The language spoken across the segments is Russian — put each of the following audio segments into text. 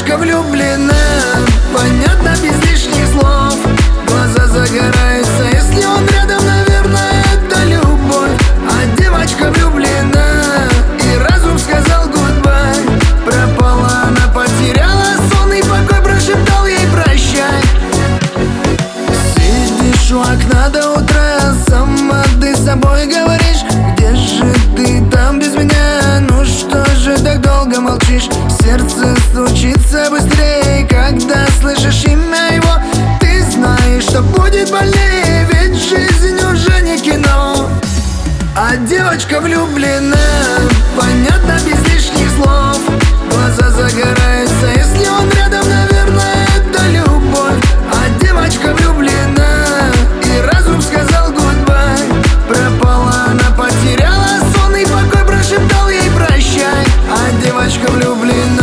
девочка влюблена, понятно без лишних слов. Глаза загораются, если он рядом, наверное, это любовь. А девочка влюблена, и разум сказал гудбай. Пропала она, потеряла сон и покой, прошептал ей прощай. Сидишь у окна до утра, сама ты с собой говоришь: где же ты там без меня? Ну что же так долго молчишь? Сердце стучится быстрее, когда слышишь имя его. Ты знаешь, что будет больнее, ведь жизнь уже не кино. А девочка влюблена, понятно без лишних слов. Глаза загораются, если он рядом, наверное, это любовь. А девочка влюблена, и разум сказал гудбай. Пропала она, потеряла сон и покой, прошептал ей прощай. А девочка влюблена.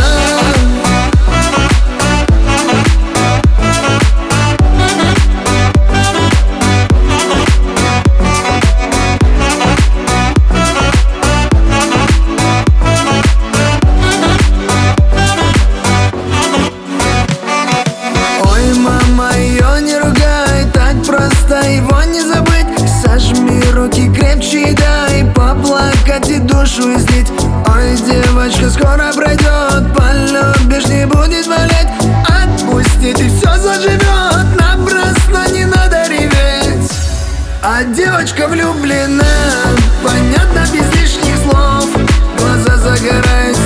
Его не забыть, сожми руки крепче и дай поплакать и душу излить. Ой, девочка, скоро пройдет, полюбишь, не будет болеть. Отпустить и все заживет, напрасно не надо реветь. А девочка влюблена, понятно без лишних слов. Глаза загораются,